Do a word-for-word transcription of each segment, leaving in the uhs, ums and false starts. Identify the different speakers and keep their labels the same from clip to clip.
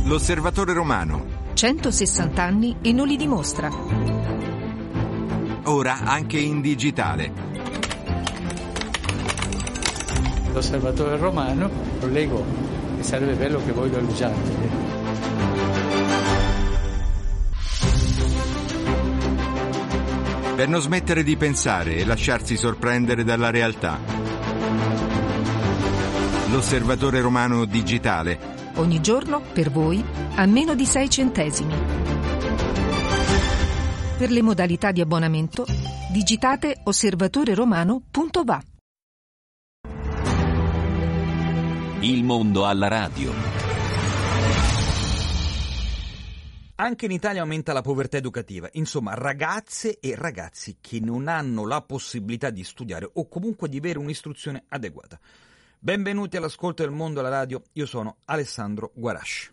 Speaker 1: L'Osservatore Romano.
Speaker 2: centosessanta anni e non li dimostra.
Speaker 1: Ora anche in digitale.
Speaker 3: L'Osservatore Romano, lo leggo, e sarebbe bello che voi lo leggiate.
Speaker 1: Per non smettere di pensare e lasciarsi sorprendere dalla realtà. L'Osservatore Romano digitale.
Speaker 2: Ogni giorno, per voi, a meno di sei centesimi. Per le modalità di abbonamento, digitate osservatoreromano punto va.
Speaker 4: Il mondo alla radio.
Speaker 5: Anche in Italia aumenta la povertà educativa, insomma ragazze e ragazzi che non hanno la possibilità di studiare o comunque di avere un'istruzione adeguata. Benvenuti all'ascolto del mondo alla radio, io sono Alessandro Guarasci.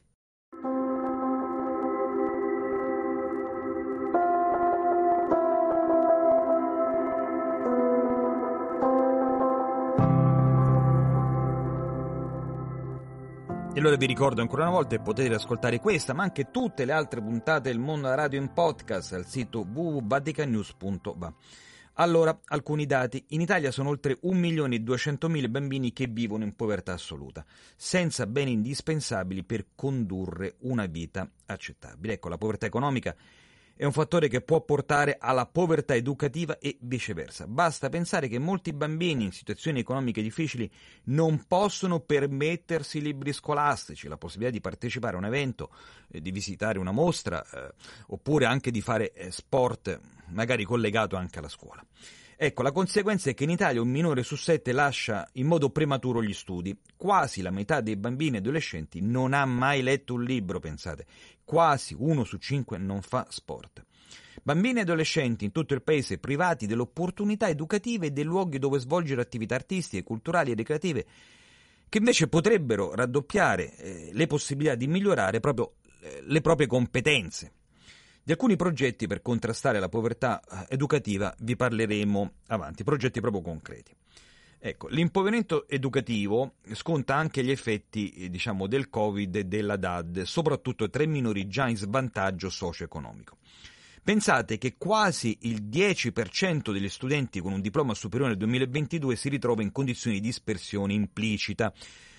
Speaker 5: E allora vi ricordo ancora una volta che potete ascoltare questa, ma anche tutte le altre puntate del mondo alla radio in podcast al sito w w w punto vatican news punto va. Allora, alcuni dati. In Italia sono oltre un milione e duecentomila bambini che vivono in povertà assoluta, senza beni indispensabili per condurre una vita accettabile. Ecco, la povertà economica è un fattore che può portare alla povertà educativa e viceversa. Basta pensare che molti bambini in situazioni economiche difficili non possono permettersi libri scolastici, la possibilità di partecipare a un evento, eh, di visitare una mostra, eh, oppure anche di fare eh, sport, magari collegato anche alla scuola. Ecco, la conseguenza è che in Italia un minore su sette lascia in modo prematuro gli studi. Quasi la metà dei bambini e adolescenti non ha mai letto un libro, pensate. Quasi uno su cinque non fa sport. Bambini e adolescenti in tutto il paese privati delle opportunità educative e dei luoghi dove svolgere attività artistiche, culturali e ricreative che invece potrebbero raddoppiare eh, le possibilità di migliorare proprio eh, le proprie competenze. Di alcuni progetti per contrastare la povertà educativa vi parleremo avanti, progetti proprio concreti. Ecco, l'impoverimento educativo sconta anche gli effetti, diciamo, del Covid e della D A D, soprattutto tra i minori già in svantaggio socio-economico. Pensate che quasi il dieci per cento degli studenti con un diploma superiore nel duemilaventidue si ritrova in condizioni di dispersione implicita.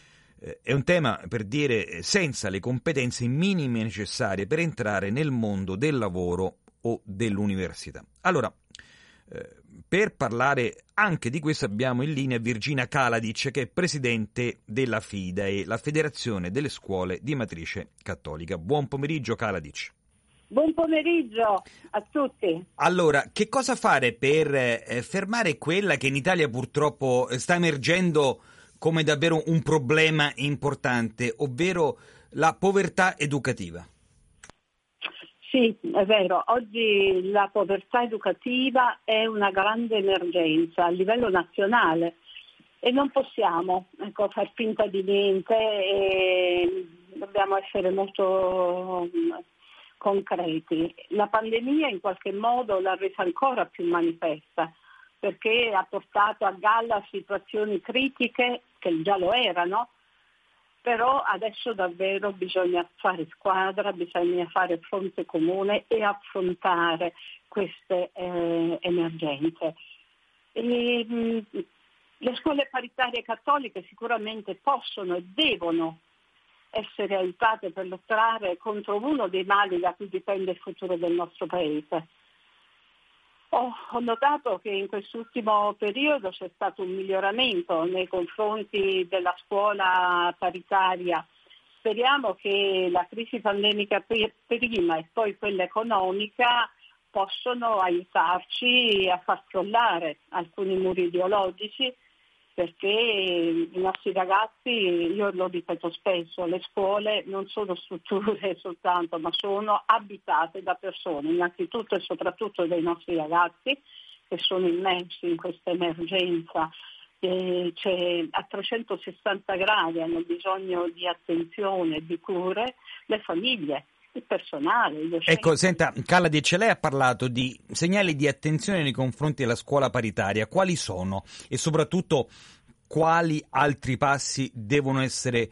Speaker 5: È un tema, per dire, senza le competenze minime necessarie per entrare nel mondo del lavoro o dell'università. Allora, eh, per parlare anche di questo abbiamo in linea Virginia Kaladic, che è presidente della FIDAE, la Federazione delle Scuole di Matrice Cattolica. Buon pomeriggio Kaladic.
Speaker 6: Buon pomeriggio a tutti.
Speaker 5: Allora, che cosa fare per eh, fermare quella che in Italia purtroppo sta emergendo come davvero un problema importante, ovvero la povertà educativa?
Speaker 6: Sì, è vero, oggi la povertà educativa è una grande emergenza a livello nazionale e non possiamo ecco, far finta di niente e dobbiamo essere molto concreti. La pandemia in qualche modo l'ha resa ancora più manifesta, perché ha portato a galla situazioni critiche che già lo erano, però adesso davvero bisogna fare squadra, bisogna fare fronte comune e affrontare queste eh, emergenze. E, mh, le scuole paritarie cattoliche sicuramente possono e devono essere aiutate per lottare contro uno dei mali da cui dipende il futuro del nostro Paese. Ho notato che in quest'ultimo periodo c'è stato un miglioramento nei confronti della scuola paritaria. Speriamo che la crisi pandemica prima e poi quella economica possano aiutarci a far crollare alcuni muri ideologici, perché i nostri ragazzi, io lo ripeto spesso, le scuole non sono strutture soltanto, ma sono abitate da persone, innanzitutto e soprattutto dai nostri ragazzi che sono immersi in questa emergenza, eh, cioè, a trecentosessanta gradi hanno bisogno di attenzione e di cure, le famiglie, il personale, i docenti.
Speaker 5: Ecco, senta, Kaladic, lei ha parlato di segnali di attenzione nei confronti della scuola paritaria. Quali sono? E soprattutto quali altri passi devono essere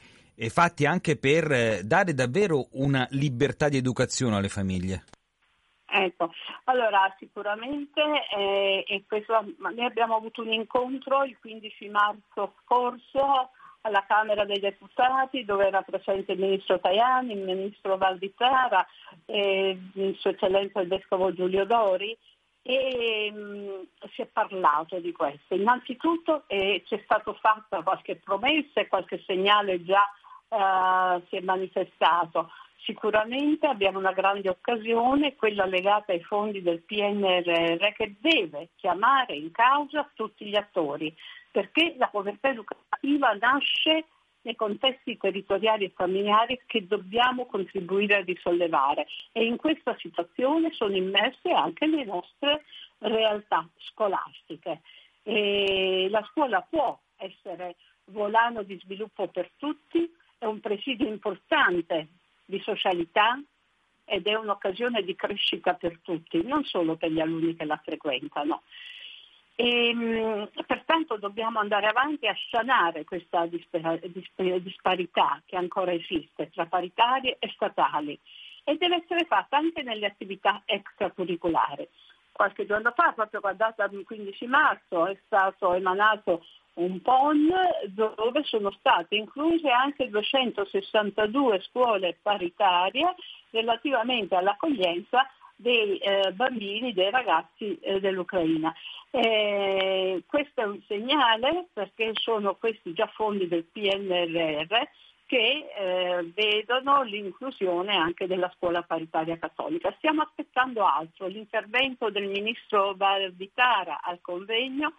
Speaker 5: eh, fatti anche per eh, dare davvero una libertà di educazione alle famiglie.
Speaker 6: Ecco, allora sicuramente eh, e questo, noi abbiamo avuto un incontro il quindici marzo scorso alla Camera dei Deputati, dove era presente il ministro Tajani, il ministro Valditara, eh, il suo eccellenza il vescovo Giulio Dori, e mh, si è parlato di questo. Innanzitutto eh, c'è stato fatta qualche promessa e qualche segnale già eh, si è manifestato. Sicuramente abbiamo una grande occasione, quella legata ai fondi del P N R R, che deve chiamare in causa tutti gli attori, perché la povertà educativa nasce nei contesti territoriali e familiari che dobbiamo contribuire a risollevare, e in questa situazione sono immerse anche le nostre realtà scolastiche. E la scuola può essere volano di sviluppo per tutti, è un presidio importante di socialità ed è un'occasione di crescita per tutti, non solo per gli alunni che la frequentano. E, mh, pertanto dobbiamo andare avanti a sanare questa dispar- disp- disparità che ancora esiste tra paritarie e statali, e deve essere fatta anche nelle attività extracurriculari. Qualche giorno fa, proprio a data del quindici marzo, è stato emanato un P O N dove sono state incluse anche duecentosessantadue scuole paritarie relativamente all'accoglienza dei eh, bambini, dei ragazzi eh, dell'Ucraina. Eh, questo è un segnale, perché sono questi già fondi del P N R R che eh, vedono l'inclusione anche della scuola paritaria cattolica. Stiamo aspettando altro, l'intervento del ministro Valditara al convegno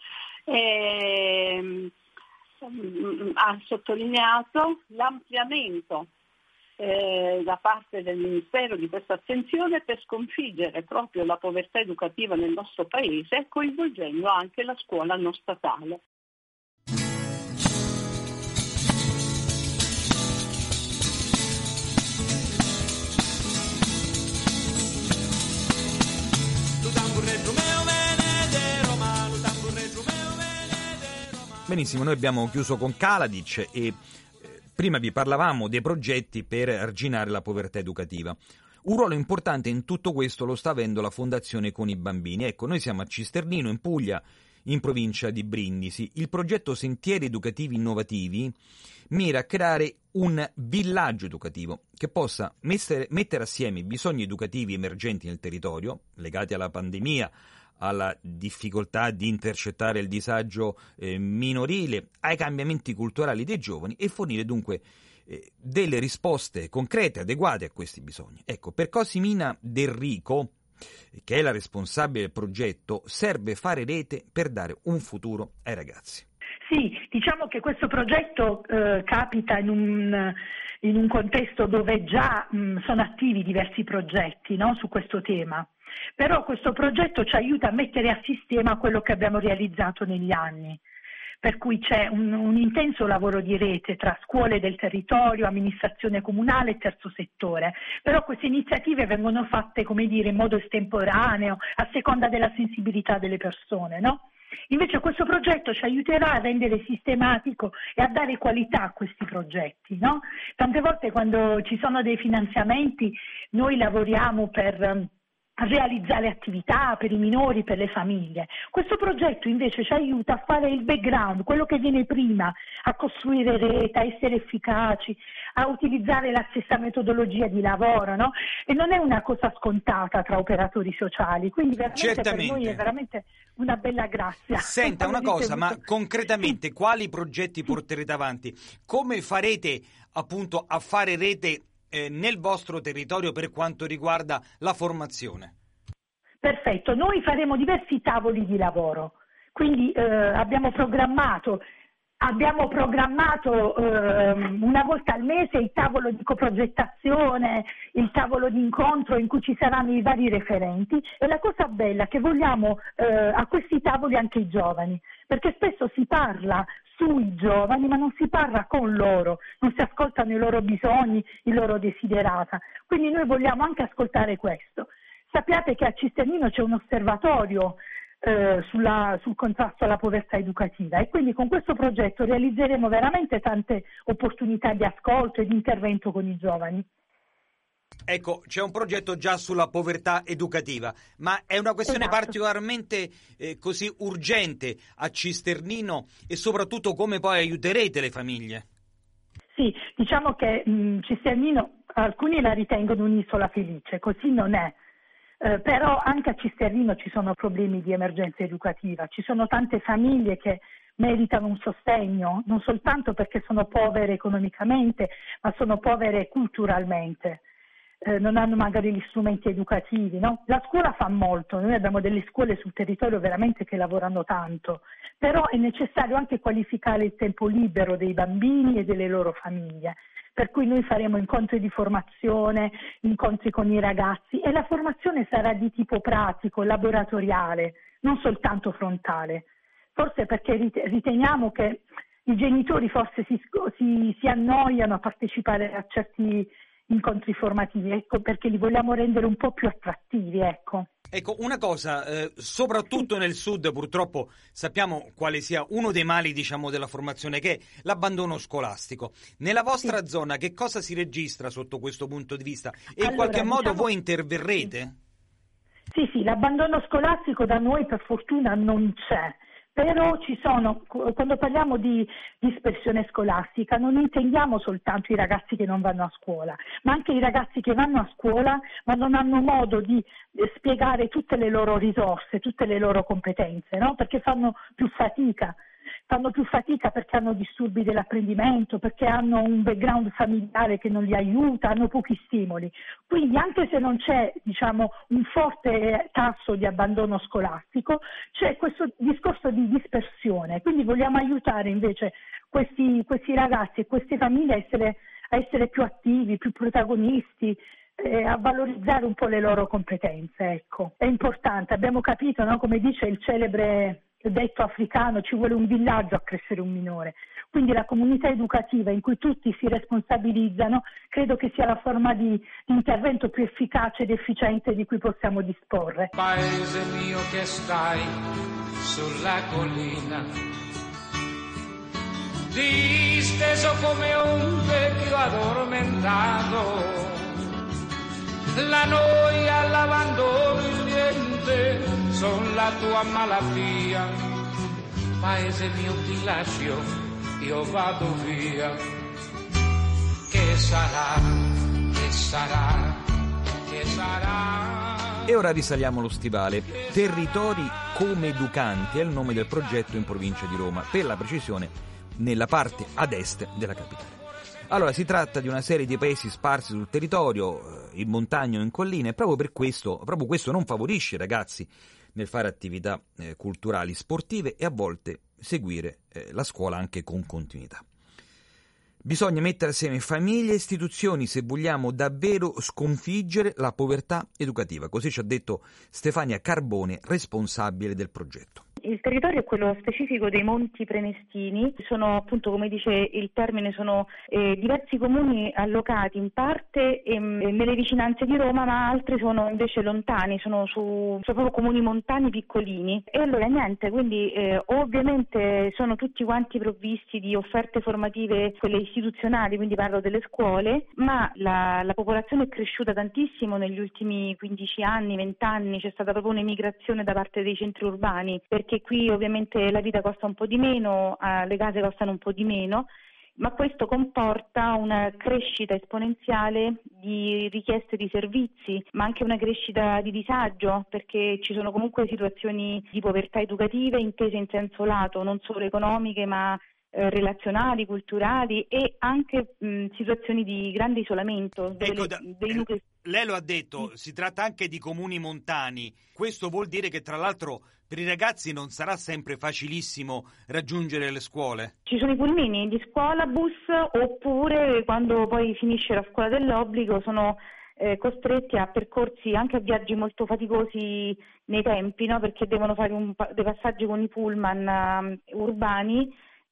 Speaker 6: eh, ha sottolineato l'ampliamento eh, da parte del Ministero di questa attenzione per sconfiggere proprio la povertà educativa nel nostro Paese, coinvolgendo anche la scuola non statale.
Speaker 5: Benissimo, noi abbiamo chiuso con Kaladic e eh, prima vi parlavamo dei progetti per arginare la povertà educativa. Un ruolo importante in tutto questo lo sta avendo la Fondazione Con i Bambini. Ecco, noi siamo a Cisternino, in Puglia, in provincia di Brindisi. Il progetto Sentieri Educativi Innovativi mira a creare un villaggio educativo che possa mettere, mettere assieme i bisogni educativi emergenti nel territorio, legati alla pandemia, alla difficoltà di intercettare il disagio eh, minorile, ai cambiamenti culturali dei giovani, e fornire dunque eh, delle risposte concrete, adeguate a questi bisogni. Ecco, per Cosimina Del Rico, che è la responsabile del progetto, serve fare rete per dare un futuro ai ragazzi.
Speaker 7: Sì, diciamo che questo progetto eh, capita in un, in un contesto dove già mh, sono attivi diversi progetti, no, su questo tema. Però questo progetto ci aiuta a mettere a sistema quello che abbiamo realizzato negli anni, per cui c'è un, un intenso lavoro di rete tra scuole del territorio, amministrazione comunale e terzo settore. Però queste iniziative vengono fatte, come dire, in modo estemporaneo, a seconda della sensibilità delle persone, no? Invece questo progetto ci aiuterà a rendere sistematico e a dare qualità a questi progetti, no? Tante volte quando ci sono dei finanziamenti noi lavoriamo per realizzare attività per i minori, per le famiglie. Questo progetto invece ci aiuta a fare il background, quello che viene prima, a costruire rete, a essere efficaci, a utilizzare la stessa metodologia di lavoro, no? E non è una cosa scontata tra operatori sociali, quindi veramente
Speaker 5: Certamente.
Speaker 7: Per noi è veramente una bella grazia.
Speaker 5: Senta una cosa, ma concretamente sì. Quali progetti porterete avanti? Come farete appunto a fare rete nel vostro territorio per quanto riguarda la formazione?
Speaker 7: Perfetto, noi faremo diversi tavoli di lavoro, quindi eh, abbiamo programmato Abbiamo programmato eh, una volta al mese il tavolo di coprogettazione, il tavolo di incontro in cui ci saranno i vari referenti, e la cosa bella è che vogliamo eh, a questi tavoli anche i giovani, perché spesso si parla sui giovani ma non si parla con loro, non si ascoltano i loro bisogni, i loro desiderata, quindi noi vogliamo anche ascoltare questo. Sappiate che a Cisternino c'è un osservatorio eh, sulla, sul contrasto alla povertà educativa, e quindi con questo progetto realizzeremo veramente tante opportunità di ascolto e di intervento con i giovani.
Speaker 5: Ecco, c'è un progetto già sulla povertà educativa, ma è una questione
Speaker 7: esatto.
Speaker 5: particolarmente eh, così urgente a Cisternino, e soprattutto come poi aiuterete le famiglie?
Speaker 7: Sì, diciamo che mh, Cisternino, alcuni la ritengono un'isola felice, così non è. Eh, però anche a Cisternino ci sono problemi di emergenza educativa, ci sono tante famiglie che meritano un sostegno, non soltanto perché sono povere economicamente, ma sono povere culturalmente. Eh, non hanno magari gli strumenti educativi, no? La scuola fa molto, noi abbiamo delle scuole sul territorio veramente che lavorano tanto, però è necessario anche qualificare il tempo libero dei bambini e delle loro famiglie, per cui noi faremo incontri di formazione, incontri con i ragazzi, e la formazione sarà di tipo pratico, laboratoriale, non soltanto frontale, forse perché riteniamo che i genitori forse si, si, si annoiano a partecipare a certi incontri formativi, ecco perché li vogliamo rendere un po' più attrattivi, ecco.
Speaker 5: Ecco, una cosa, eh, soprattutto nel sud purtroppo sappiamo quale sia uno dei mali, diciamo, della formazione, che è l'abbandono scolastico. Nella vostra sì. zona che cosa si registra sotto questo punto di vista? E allora, in qualche modo diciamo... voi interverrete?
Speaker 7: Sì, sì, l'abbandono scolastico da noi per fortuna non c'è. Però ci sono, quando parliamo di dispersione scolastica, non intendiamo soltanto i ragazzi che non vanno a scuola, ma anche i ragazzi che vanno a scuola ma non hanno modo di spiegare tutte le loro risorse, tutte le loro competenze, no? Perché fanno più fatica. Fanno più fatica perché hanno disturbi dell'apprendimento, perché hanno un background familiare che non li aiuta, hanno pochi stimoli. Quindi anche se non c'è, diciamo, un forte tasso di abbandono scolastico, c'è questo discorso di dispersione. Quindi vogliamo aiutare invece questi, questi ragazzi e queste famiglie a essere, a essere più attivi, più protagonisti, eh, a valorizzare un po' le loro competenze. Ecco. È importante, abbiamo capito, no? Come dice il celebre detto africano, ci vuole un villaggio a crescere un minore, quindi la comunità educativa in cui tutti si responsabilizzano credo che sia la forma di, di intervento più efficace ed efficiente di cui possiamo disporre.
Speaker 8: Paese mio che stai sulla collina, disteso come un vecchio addormentato, la noia lavando il diente son la tua malattia. Paese mio ti lascio, io vado via. Che sarà, che sarà, che sarà.
Speaker 5: E ora risaliamo lo stivale. Territori come educanti è il nome del progetto in provincia di Roma, per la precisione nella parte ad est della capitale. Allora, si tratta di una serie di paesi sparsi sul territorio, in montagna o in collina, e proprio per questo, proprio questo non favorisce i ragazzi nel fare attività eh, culturali, sportive e a volte seguire eh, la scuola anche con continuità. Bisogna mettere assieme famiglie e istituzioni se vogliamo davvero sconfiggere la povertà educativa, così ci ha detto Stefania Carbone, responsabile del progetto.
Speaker 9: Il territorio è quello specifico dei Monti Prenestini, sono appunto, come dice il termine, sono eh, diversi comuni allocati in parte eh, nelle vicinanze di Roma, ma altri sono invece lontani, sono su sono proprio comuni montani piccolini. E allora niente, quindi eh, ovviamente sono tutti quanti provvisti di offerte formative, quelle istituzionali, quindi parlo delle scuole, ma la, la popolazione è cresciuta tantissimo negli ultimi quindici anni, venti anni, c'è stata proprio un'emigrazione da parte dei centri urbani, perché che qui ovviamente la vita costa un po' di meno, eh, le case costano un po' di meno, ma questo comporta una crescita esponenziale di richieste di servizi, ma anche una crescita di disagio, perché ci sono comunque situazioni di povertà educative intese in senso lato, non solo economiche, ma eh, relazionali, culturali e anche mh, situazioni di grande isolamento. Dove
Speaker 5: ecco,
Speaker 9: le,
Speaker 5: da,
Speaker 9: dei nuclei...
Speaker 5: Lei lo ha detto, sì. Si tratta anche di comuni montani, questo vuol dire che tra l'altro per i ragazzi non sarà sempre facilissimo raggiungere le scuole.
Speaker 9: Ci sono i pulmini di scuola, bus, oppure quando poi finisce la scuola dell'obbligo sono eh, costretti a percorsi, anche a viaggi molto faticosi nei tempi, no? Perché devono fare un, dei passaggi con i pullman uh, urbani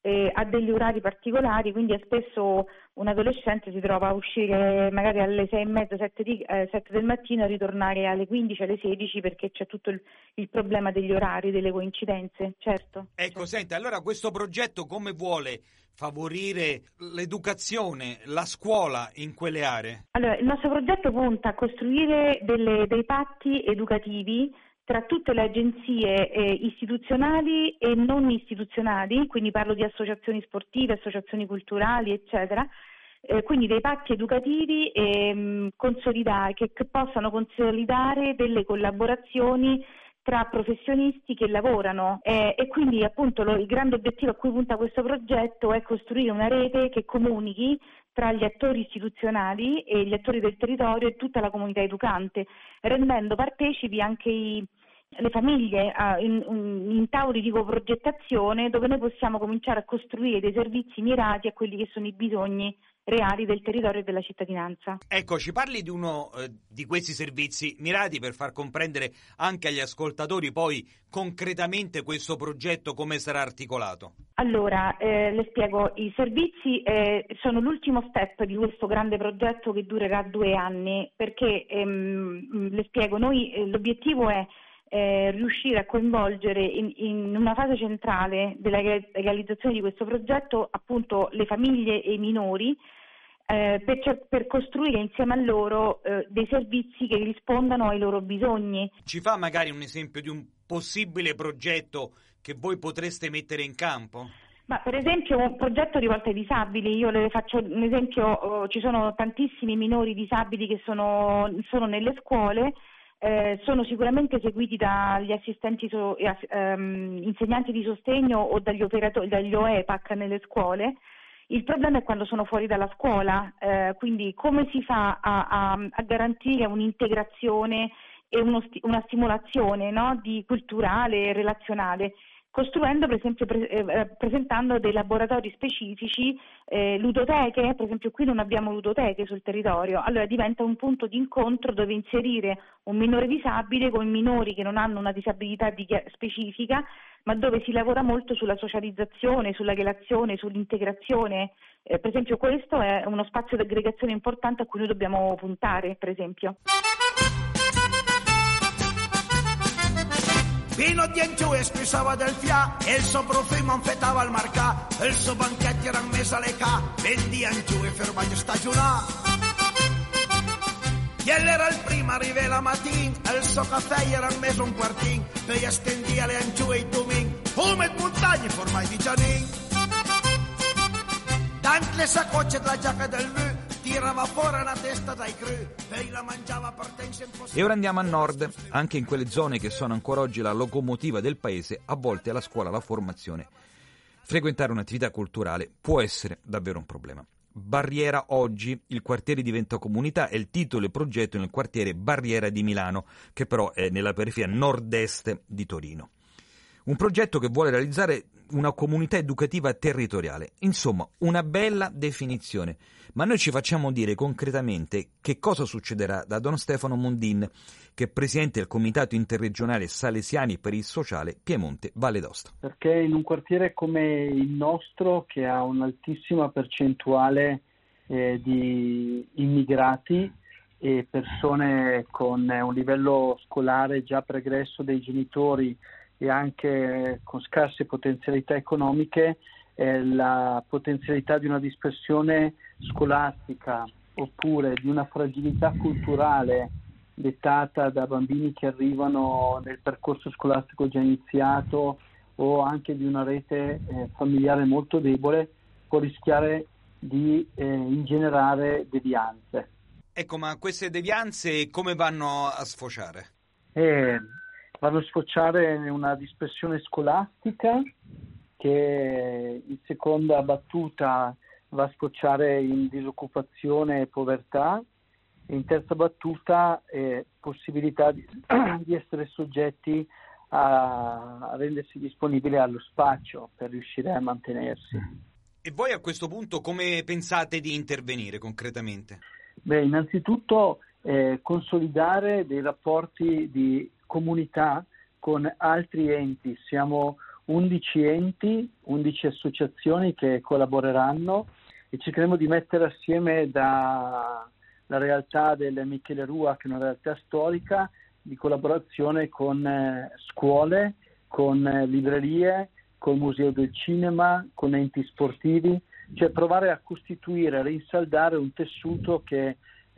Speaker 9: eh, ha degli orari particolari, quindi spesso un adolescente si trova a uscire magari alle sei e mezza, sette, di, eh, sette del mattino e ritornare alle quindici, alle sedici, perché c'è tutto il, il problema degli orari, delle coincidenze, certo.
Speaker 5: Ecco,
Speaker 9: certo.
Speaker 5: Senta, allora questo progetto come vuole favorire l'educazione, la scuola in quelle aree?
Speaker 9: Allora, il nostro progetto punta a costruire delle, dei patti educativi tra tutte le agenzie eh, istituzionali e non istituzionali, quindi parlo di associazioni sportive, associazioni culturali, eccetera, eh, quindi dei patti educativi eh, consolidati, che, che possano consolidare delle collaborazioni tra professionisti che lavorano eh, e quindi appunto lo, il grande obiettivo a cui punta questo progetto è costruire una rete che comunichi tra gli attori istituzionali e gli attori del territorio e tutta la comunità educante, rendendo partecipi anche i, le famiglie uh, in, in tavoli di coprogettazione, dove noi possiamo cominciare a costruire dei servizi mirati a quelli che sono i bisogni reali del territorio e della cittadinanza.
Speaker 5: Ecco, ci parli di uno eh, di questi servizi mirati per far comprendere anche agli ascoltatori poi concretamente questo progetto come sarà articolato.
Speaker 9: Allora, eh, le spiego, i servizi eh, sono l'ultimo step di questo grande progetto che durerà due anni, perché ehm, le spiego, noi eh, l'obiettivo è Eh, riuscire a coinvolgere in, in una fase centrale della realizzazione di questo progetto appunto le famiglie e i minori eh, per, per costruire insieme a loro eh, dei servizi che rispondano ai loro bisogni.
Speaker 5: Ci fa magari un esempio di un possibile progetto che voi potreste mettere in campo?
Speaker 9: Ma per esempio un progetto rivolto ai disabili, io le faccio un esempio, oh, ci sono tantissimi minori disabili che sono, sono nelle scuole. Eh, sono sicuramente seguiti dagli assistenti, so, ehm, insegnanti di sostegno o dagli operatori, dagli O E P A C nelle scuole. Il problema è quando sono fuori dalla scuola, eh, quindi come si fa a, a, a garantire un'integrazione e uno, una stimolazione, no, di culturale e relazionale, costruendo per esempio pre, eh, presentando dei laboratori specifici, eh, ludoteche, per esempio qui non abbiamo ludoteche sul territorio, allora diventa un punto di incontro dove inserire un minore disabile con minori che non hanno una disabilità di, specifica, ma dove si lavora molto sulla socializzazione, sulla relazione, sull'integrazione. Eh, per esempio questo è uno spazio di aggregazione importante a cui noi dobbiamo puntare, per esempio.
Speaker 10: Pino Diengio espressava del fià e il suo profumo infettava il marcà, e il suo banchetto era messo alle ca, vendian giù e fermaggio stagionà. E era il primo arrivé la mattina, e il suo caffè era messo un quartin, e gli stendia le anciù e i tumin, fume e montagne formai di gianin. Tante le saccocce della giacca del mu, tirava fuori la testa dai cru, e la mangiava per tense impossibile.
Speaker 5: E ora andiamo a nord, anche in quelle zone che sono ancora oggi la locomotiva del paese, a volte alla scuola la formazione. Frequentare un'attività culturale può essere davvero un problema. Barriera oggi, il quartiere diventa comunità, è il titolo e progetto nel quartiere Barriera di Milano, che però è nella periferia nord-est di Torino. Un progetto che vuole realizzare una comunità educativa territoriale. Insomma, una bella definizione. Ma noi ci facciamo dire concretamente che cosa succederà da Don Stefano Mondin, che è presidente del Comitato Interregionale Salesiani per il Sociale Piemonte Valle d'Aosta.
Speaker 11: Perché in un quartiere come il nostro, che ha un'altissima percentuale eh, di immigrati e persone con un livello scolare già pregresso dei genitori e anche con scarse potenzialità economiche, eh, la potenzialità di una dispersione scolastica oppure di una fragilità culturale dettata da bambini che arrivano nel percorso scolastico già iniziato o anche di una rete eh, familiare molto debole può rischiare di eh, ingenerare devianze.
Speaker 5: Ecco, ma queste devianze come vanno a sfociare?
Speaker 11: Eh, vanno a sfociare in una dispersione scolastica che in seconda battuta va a sfociare in disoccupazione e povertà, e in terza battuta eh, possibilità di, di essere soggetti a, a rendersi disponibili allo spaccio per riuscire a mantenersi.
Speaker 5: E voi a questo punto come pensate di intervenire concretamente?
Speaker 11: Beh, innanzitutto eh, consolidare dei rapporti di comunità con altri enti. Siamo undici enti, undici associazioni che collaboreranno e cercheremo di mettere assieme da la realtà del Michele Rua, che è una realtà storica, di collaborazione con eh, scuole, con eh, librerie, con il Museo del Cinema, con enti sportivi, cioè provare a costituire, a rinsaldare un tessuto che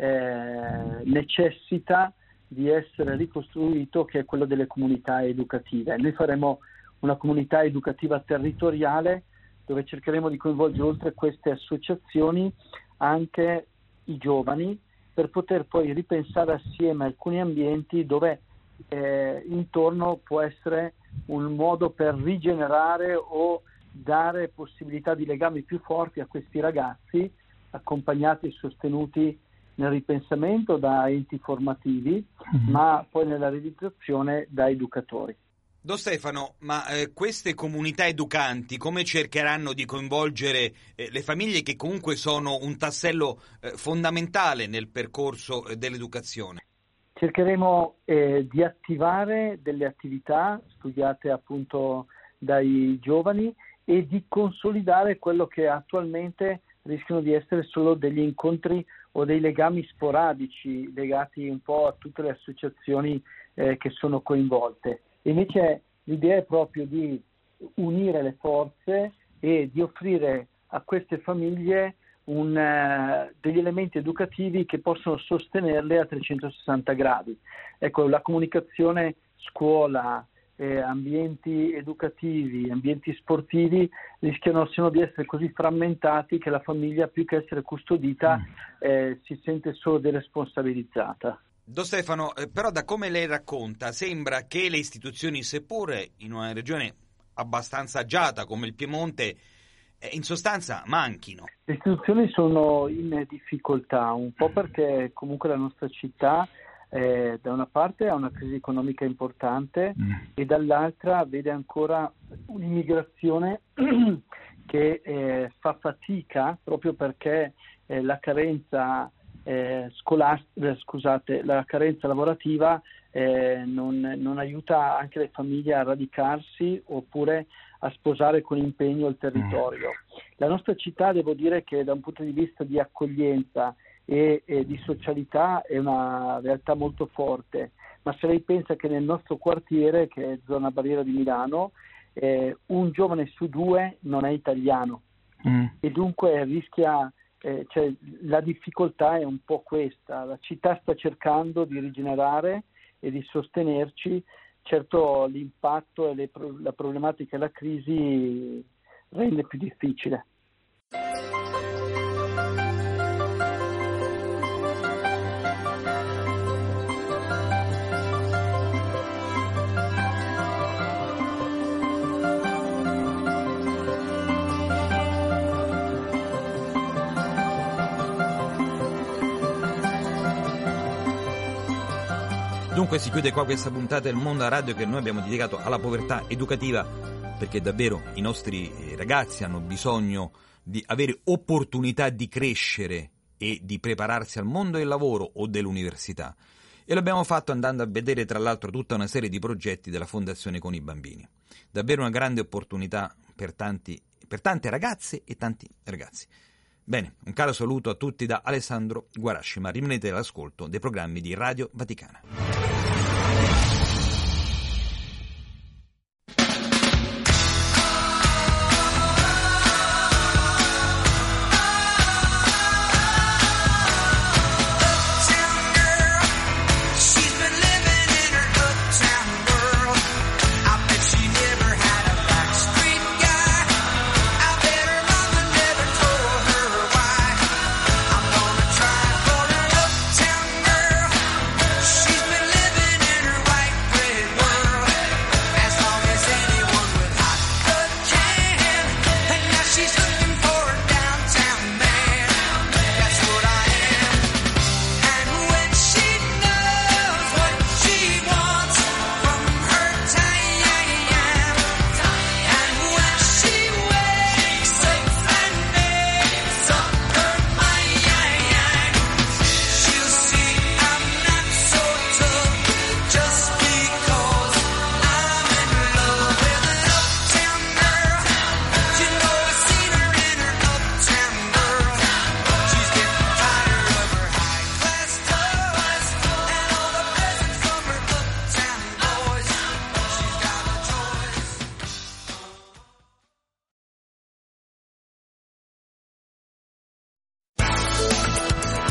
Speaker 11: eh, necessita di essere ricostruito, che è quello delle comunità educative. Noi faremo una comunità educativa territoriale dove cercheremo di coinvolgere oltre queste associazioni anche i giovani, per poter poi ripensare assieme alcuni ambienti dove eh, intorno può essere un modo per rigenerare o dare possibilità di legami più forti a questi ragazzi, accompagnati e sostenuti nel ripensamento da enti formativi, mm-hmm. ma poi nella realizzazione da educatori.
Speaker 5: Don Stefano, ma eh, queste comunità educanti come cercheranno di coinvolgere eh, le famiglie, che comunque sono un tassello eh, fondamentale nel percorso eh, dell'educazione?
Speaker 11: Cercheremo eh, di attivare delle attività studiate appunto dai giovani e di consolidare quello che attualmente rischiano di essere solo degli incontri o dei legami sporadici legati un po' a tutte le associazioni eh, che sono coinvolte. Invece l'idea è proprio di unire le forze e di offrire a queste famiglie un, uh, degli elementi educativi che possono sostenerle a trecentosessanta gradi. Ecco, la comunicazione scuola, eh, ambienti educativi, ambienti sportivi rischiano se no di essere così frammentati che la famiglia, più che essere custodita, eh, si sente solo deresponsabilizzata.
Speaker 5: Don Stefano, eh, però da come lei racconta sembra che le istituzioni, seppure in una regione abbastanza agiata come il Piemonte, eh, in sostanza manchino.
Speaker 11: Le istituzioni sono in difficoltà, un po' perché comunque la nostra città eh, da una parte ha una crisi economica importante mm. e dall'altra vede ancora un'immigrazione che eh, fa fatica proprio perché eh, la carenza Eh, scolastica, scusate, la carenza lavorativa eh, non, non aiuta anche le famiglie a radicarsi oppure a sposare con impegno il territorio. La nostra città, devo dire che da un punto di vista di accoglienza e, e di socialità è una realtà molto forte, ma se lei pensa che nel nostro quartiere, che è zona Barriera di Milano, eh, un giovane su due non è italiano mm. e dunque rischia Eh, cioè, la difficoltà è un po' questa, la città sta cercando di rigenerare e di sostenerci, certo l'impatto e le, la problematica e la crisi rende più difficile.
Speaker 5: Dunque si chiude qua questa puntata del Mondo alla Radio che noi abbiamo dedicato alla povertà educativa, perché davvero i nostri ragazzi hanno bisogno di avere opportunità di crescere e di prepararsi al mondo del lavoro o dell'università. E l'abbiamo fatto andando a vedere tra l'altro tutta una serie di progetti della Fondazione Con i Bambini. Davvero una grande opportunità per tanti, per tante ragazze e tanti ragazzi. Bene, un caro saluto a tutti da Alessandro Guarasci, ma rimanete all'ascolto dei programmi di Radio Vaticana.